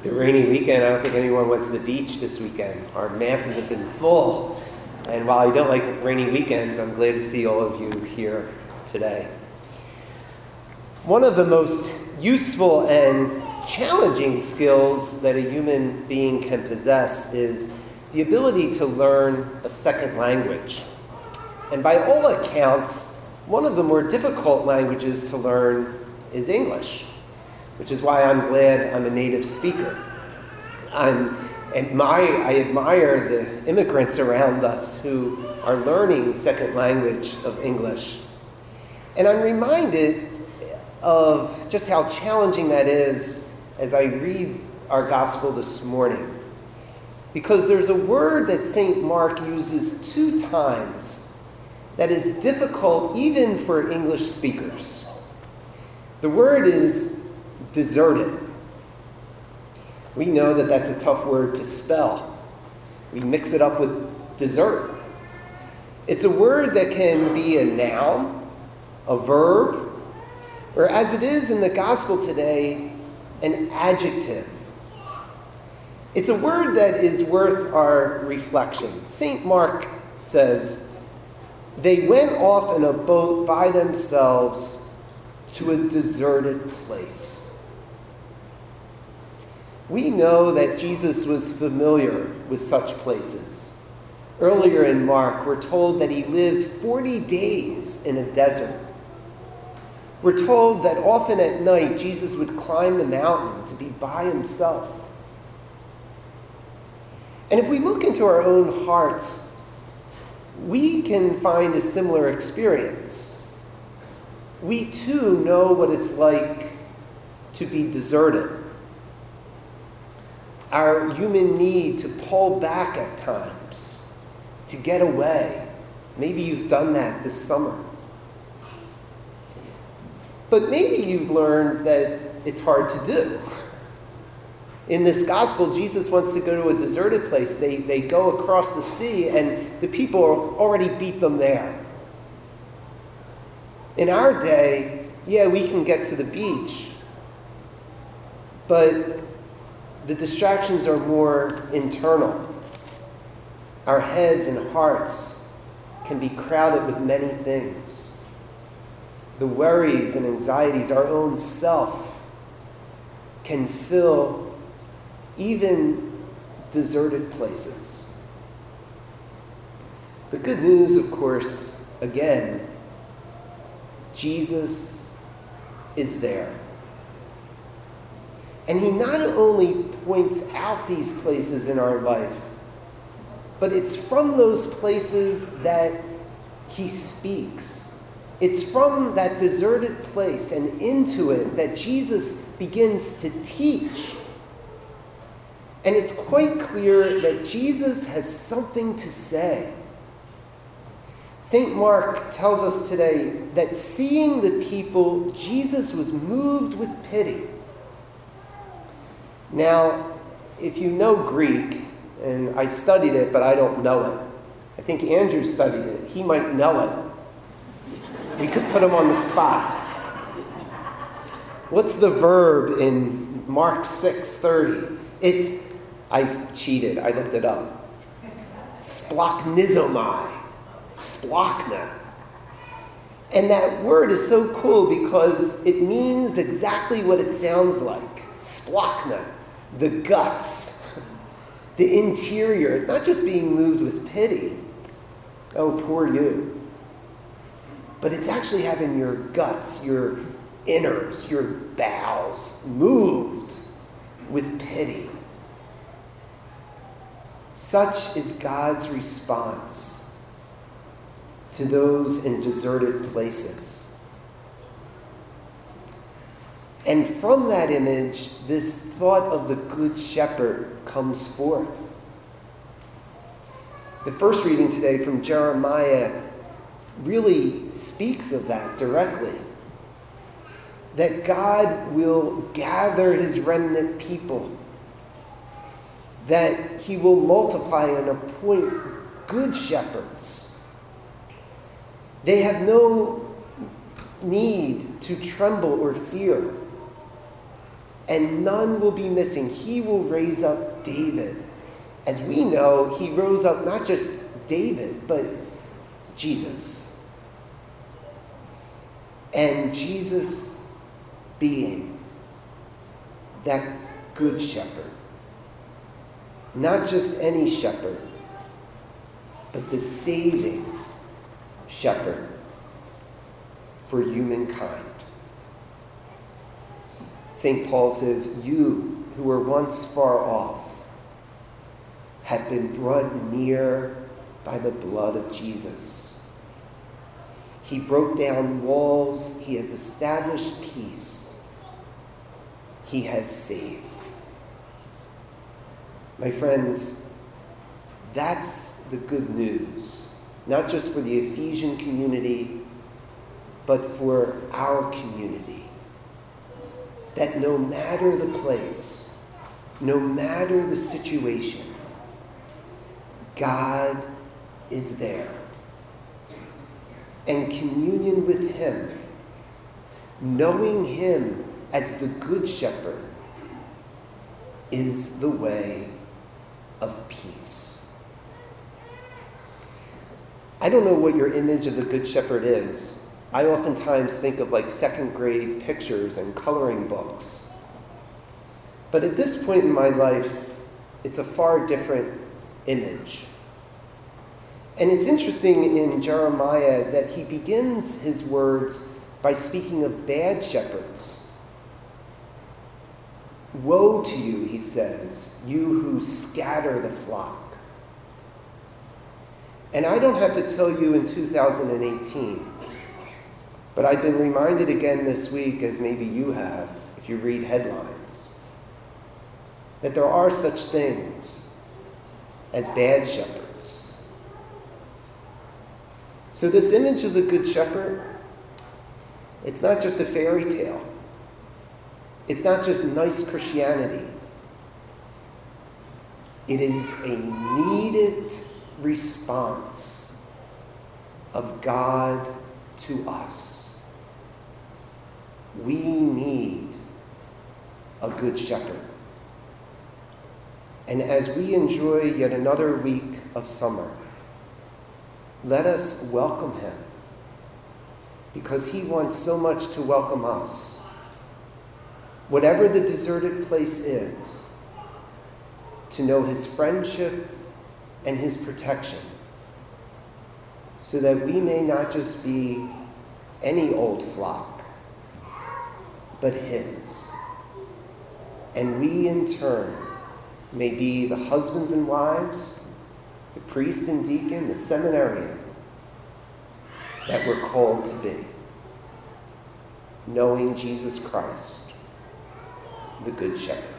the rainy weekend, I don't think anyone went to the beach this weekend. Our masses have been full. And while I don't like rainy weekends, I'm glad to see all of you here today. One of the most useful and challenging skills that a human being can possess is the ability to learn a second language. And by all accounts, one of the more difficult languages to learn is English, which is why I'm glad I'm a native speaker. I admire the immigrants around us who are learning second language of English. And I'm reminded of just how challenging that is as I read our gospel this morning. Because there's a word that St. Mark uses 2 times that is difficult even for English speakers. The word is deserted. We know that that's a tough word to spell. We mix it up with dessert. It's a word that can be a noun, a verb, or as it is in the gospel today, an adjective. It's a word that is worth our reflection. St. Mark says, they went off in a boat by themselves to a deserted place. We know that Jesus was familiar with such places. Earlier in Mark, we're told that he lived 40 days in a desert. We're told that often at night, Jesus would climb the mountain to be by himself. And if we look into our own hearts, we can find a similar experience. We too know what it's like to be deserted. Our human need to pull back at times, to get away. Maybe you've done that this summer. But maybe you've learned that it's hard to do. In this gospel, Jesus wants to go to a deserted place. They go across the sea, and the people already beat them there. In our day, we can get to the beach, but the distractions are more internal. Our heads and hearts can be crowded with many things. The worries and anxieties, our own self, can fill even deserted places. The good news, of course, again, Jesus is there. And he not only points out these places in our life, but it's from those places that he speaks. It's from that deserted place and into it that Jesus begins to teach. And it's quite clear that Jesus has something to say. St. Mark tells us today that seeing the people, Jesus was moved with pity. Now, if you know Greek, and I studied it, but I don't know it. I think Andrew studied it. He might know it. We could put him on the spot. What's the verb in Mark 6:30? I cheated. I looked it up. Splachnizomai. Splachna. And that word is so cool because it means exactly what it sounds like. Splachna. The guts. The interior. It's not just being moved with pity. Oh, poor you. But it's actually having your guts, your innards, your bowels moved with pity. Such is God's response to those in deserted places. And from that image, this thought of the Good Shepherd comes forth. The first reading today from Jeremiah really speaks of that directly. That God will gather his remnant people. That he will multiply and appoint good shepherds. They have no need to tremble or fear. and none will be missing. He will raise up David. As we know, he rose up not just David, but Jesus. And Jesus being that good shepherd. Not just any shepherd, but the saving shepherd for humankind. St. Paul says, you who were once far off have been brought near by the blood of Jesus. He broke down walls. He has established peace. He has saved. My friends, that's the good news, not just for the Ephesian community, but for our community. That no matter the place, no matter the situation, God is there. And communion with him, knowing him as the good shepherd, is the way of peace. I don't know what your image of the Good Shepherd is. I oftentimes think of like second grade pictures and coloring books. But at this point in my life, it's a far different image. And it's interesting in Jeremiah that he begins his words by speaking of bad shepherds. Woe to you, he says, you who scatter the flock. And I don't have to tell you in 2018, but I've been reminded again this week, as maybe you have, if you read headlines, that there are such things as bad shepherds. So this image of the Good Shepherd, it's not just a fairy tale. It's not just nice Christianity. It is a needed response of God to us. We need a good shepherd. And as we enjoy yet another week of summer, let us welcome him, because he wants so much to welcome us. Whatever the deserted place is, to know his friendship and his protection, so that we may not just be any old flock, but his. And we in turn may be the husbands and wives, the priest and deacon, the seminarian that we're called to be, knowing Jesus Christ, the Good Shepherd.